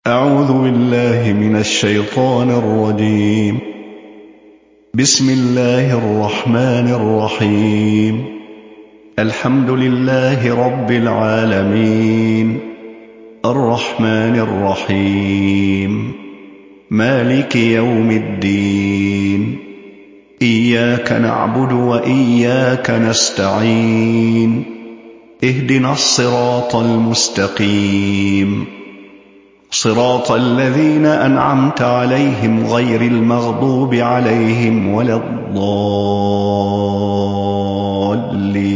أعوذ بالله من الشيطان الرجيم. بسم الله الرحمن الرحيم. الحمد لله رب العالمين، الرحمن الرحيم، مالك يوم الدين. إياك نعبد وإياك نستعين. اهدنا الصراط المستقيم، صراط الذين أنعمت عليهم غير المغضوب عليهم ولا الضالين.